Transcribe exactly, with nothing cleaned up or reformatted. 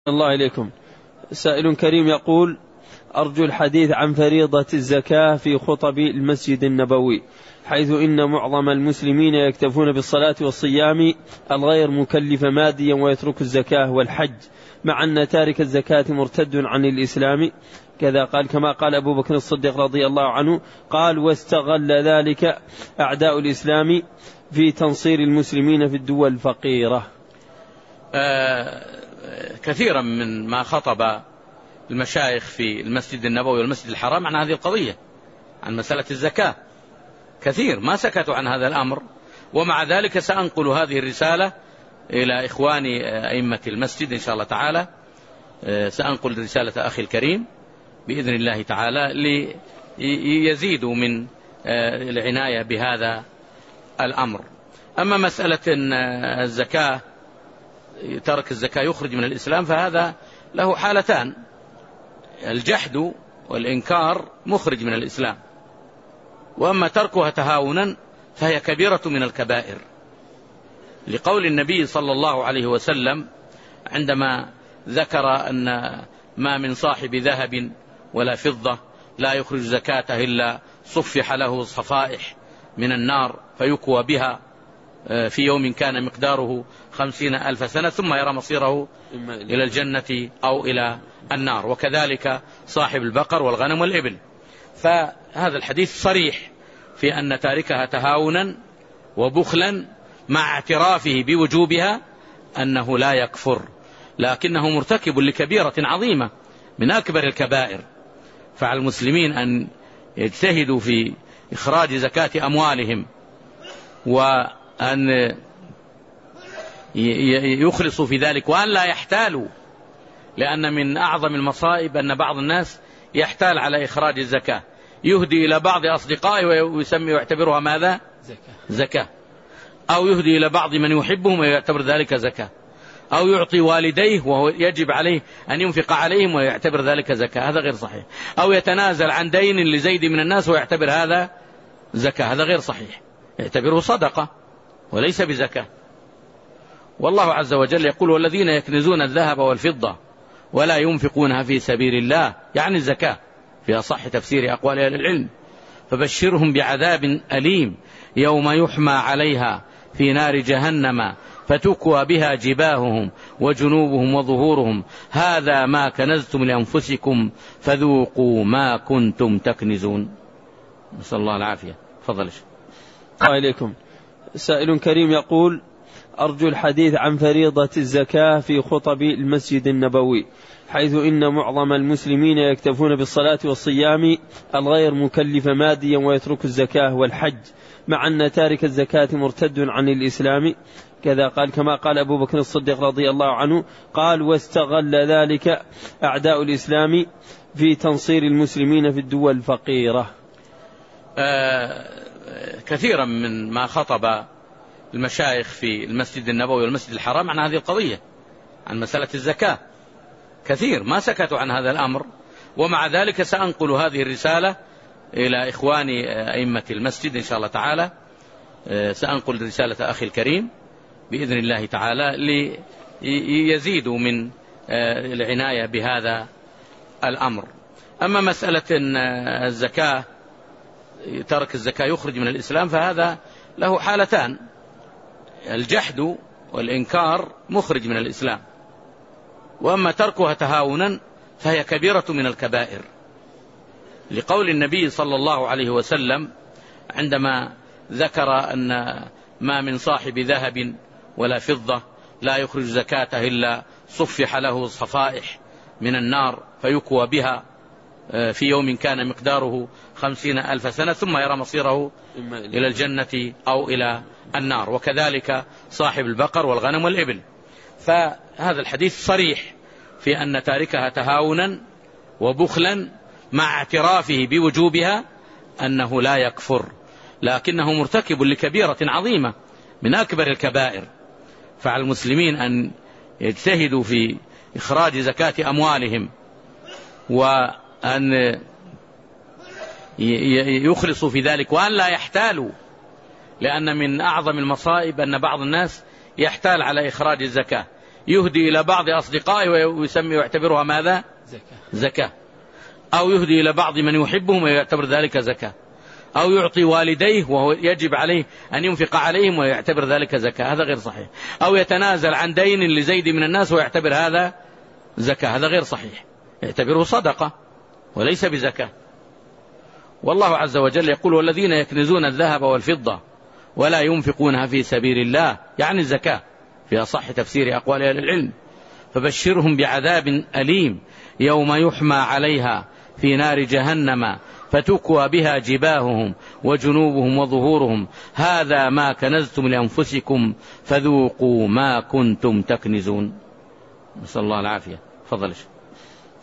الله إليكم. سائل كريم يقول: أرجو الحديث عن فريضة الزكاة في خطب المسجد النبوي، حيث إن معظم المسلمين يكتفون بالصلاة والصيام الغير مكلف ماديا ويترك الزكاة والحج، مع أن تارك الزكاة مرتد عن الإسلام. كذا قال كما قال أبو بكر الصديق رضي الله عنه، قال: واستغل ذلك أعداء الإسلام في تنصير المسلمين في الدول الفقيرة. آه كثيرا من ما خطب المشايخ في المسجد النبوي والمسجد الحرام عن هذه القضية، عن مسألة الزكاة، كثير ما سكتوا عن هذا الأمر. ومع ذلك سأنقل هذه الرسالة إلى إخواني أئمة المسجد إن شاء الله تعالى. سأنقل رسالة أخي الكريم بإذن الله تعالى ليزيدوا من العناية بهذا الأمر. أما مسألة أن الزكاة ترك الزكاة يخرج من الإسلام، فهذا له حالتان: الجحد والإنكار مخرج من الإسلام، وأما تركها تهاونا فهي كبيرة من الكبائر، لقول النبي صلى الله عليه وسلم عندما ذكر أن ما من صاحب ذهب ولا فضة لا يخرج زكاته إلا صفح له صفائح من النار فيكوى بها في يوم كان مقداره خمسين ألف سنة ثم يرى مصيره إلى الجنة أو إلى النار، وكذلك صاحب البقر والغنم والإبل. فهذا الحديث صريح في أن تاركها تهاونا وبخلا مع اعترافه بوجوبها أنه لا يكفر، لكنه مرتكب لكبيرة عظيمة من أكبر الكبائر. فعلى المسلمين أن يجتهدوا في إخراج زكاة أموالهم، وأن يخلصوا في ذلك، وأن لا يحتالوا، لأن من أعظم المصائب أن بعض الناس يحتال على إخراج الزكاة، يهدي إلى بعض أصدقائه ويسمي ويعتبرها ماذا؟ زكاة. زكاة. أو يهدي إلى بعض من يحبهم ويعتبر ذلك زكاة، أو يعطي والديه وهو يجب عليه أن ينفق عليهم ويعتبر ذلك زكاة، هذا غير صحيح. أو يتنازل عن دين لزيد من الناس ويعتبر هذا زكاة، هذا غير صحيح، يعتبره صدقة وليس بزكاة. والله عز وجل يقول: والذين يكنزون الذهب والفضة ولا ينفقونها في سبيل الله، يعني الزكاة في أصح تفسير أقوال أهل العلم، فبشرهم بعذاب أليم يوم يحمى عليها في نار جهنم فتكوى بها جباههم وجنوبهم وظهورهم، هذا ما كنزتم لأنفسكم فذوقوا ما كنتم تكنزون. نسأل الله العافية. تفضل. الله إليكم. سائل كريم يقول: أرجو الحديث عن فريضة الزكاة في خطب المسجد النبوي، حيث إن معظم المسلمين يكتفون بالصلاة والصيام الغير مكلف ماديا ويترك الزكاة والحج، مع أن تارك الزكاة مرتد عن الإسلام. كذا قال كما قال أبو بكر الصديق رضي الله عنه، قال: واستغل ذلك أعداء الإسلام في تنصير المسلمين في الدول الفقيرة. آه كثيرا من ما خطب المشايخ في المسجد النبوي والمسجد الحرام عن هذه القضية، عن مسألة الزكاة، كثير ما سكتوا عن هذا الأمر. ومع ذلك سأنقل هذه الرسالة إلى إخواني أئمة المسجد إن شاء الله تعالى. سأنقل رسالة أخي الكريم بإذن الله تعالى ليزيدوا من العناية بهذا الأمر. أما مسألة أن الزكاة ترك الزكاة يخرج من الإسلام، فهذا له حالتان: الجحد والإنكار مخرج من الإسلام، وأما تركها تهاونا فهي كبيرة من الكبائر، لقول النبي صلى الله عليه وسلم عندما ذكر أن ما من صاحب ذهب ولا فضة لا يخرج زكاته إلا صفح له صفائح من النار فيكوى بها في يوم كان مقداره خمسين ألف سنة ثم يرى مصيره إلى الجنة أو إلى النار، وكذلك صاحب البقر والغنم والإبل. فهذا الحديث صريح في أن تاركها تهاونا وبخلا مع اعترافه بوجوبها أنه لا يكفر، لكنه مرتكب لكبيرة عظيمة من أكبر الكبائر. فعلى المسلمين أن يجتهدوا في إخراج زكاة أموالهم، وأن يخلصوا في ذلك، وأن لا يحتالوا، لأن من أعظم المصائب أن بعض الناس يحتال على إخراج الزكاة، يهدي إلى بعض أصدقائه ويسمي ويعتبرها ماذا؟ زكاة. زكاة. أو يهدي إلى بعض من يحبهم ويعتبر ذلك زكاة. أو يعطي والديه وهو يجب عليه أن ينفق عليهم ويعتبر ذلك زكاة، هذا غير صحيح. أو يتنازل عن دين لزيد من الناس ويعتبر هذا زكاة، هذا غير صحيح، يعتبره صدقة وليس بزكاة. والله عز وجل يقول: والذين يكنزون الذهب والفضة ولا ينفقونها في سبيل الله، يعني الزكاة في أصح تفسير أقوال أهل العلم، فبشرهم بعذاب أليم يوم يحمى عليها في نار جهنم فتكوى بها جباههم وجنوبهم وظهورهم هذا ما كنزتم لأنفسكم فذوقوا ما كنتم تكنزون. نسأل الله العافية. فضل.